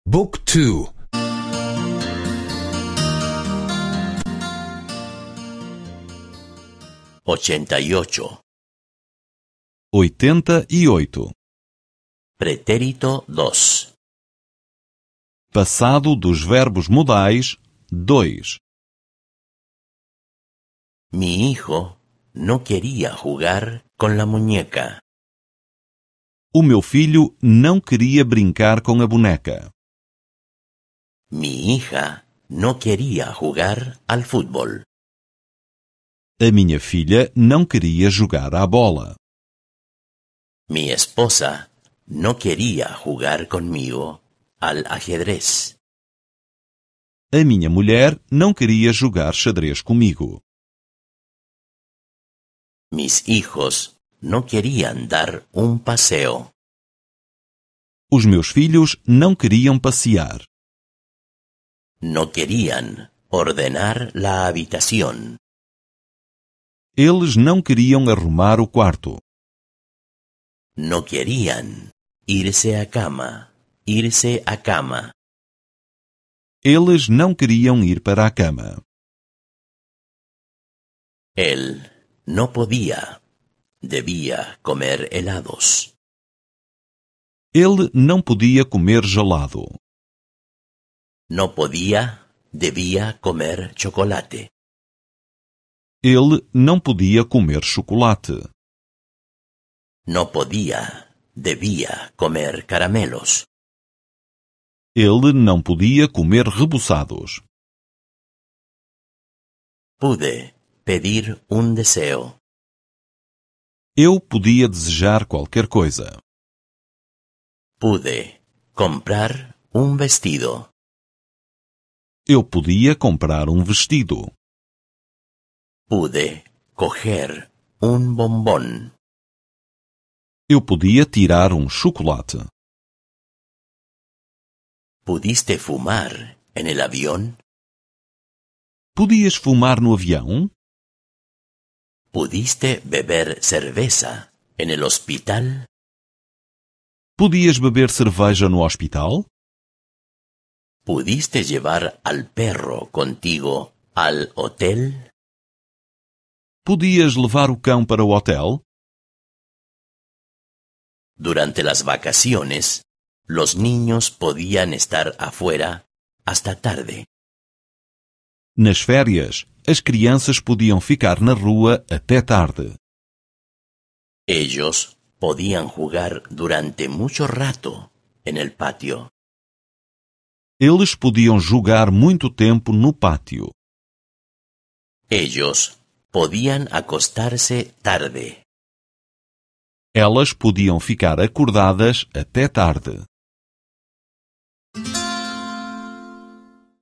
بوك تو 88. 88. Pretérito 2. Passado dos verbos modais 2. Mi hijo no quería jugar con la muñeca. O meu filho não queria brincar com a boneca. Mi hija no quería jugar al fútbol. A minha filha não queria jogar à bola. Mi esposa no quería jugar conmigo al ajedrez. A minha mulher não queria jogar xadrez comigo. Mis hijos no querían dar un paseo. Os meus filhos não queriam passear. No querían ordenar la habitación. Eles não queriam arrumar o quarto. No querían irse a cama. Irse a cama. Eles não queriam ir para a cama. Él no podía. Debía comer helados. Ele não podia comer gelado. No podía. Debía comer chocolate. Ele não podia comer chocolate. No podía. Debía comer caramelos. Ele não podia comer reboçados. Pude pedir un deseo. Eu podia desejar qualquer coisa. Pude comprar un vestido. Eu podia comprar um vestido. Pude coger un bombón. Eu podia tirar um chocolate. ¿Pudiste fumar en el avión? Podias fumar no avião? ¿Pudiste beber cerveza en el hospital? Podias beber cerveja no hospital? ¿Pudiste llevar al perro contigo al hotel? Podias levar o cão para o hotel? Durante las vacaciones, los niños podían estar afuera hasta tarde. Nas férias, as crianças podiam ficar na rua até tarde. Ellos podían jugar durante mucho rato en el patio. Eles podiam jogar muito tempo no pátio. Ellos podían acostarse tarde. Elas podiam ficar acordadas até tarde.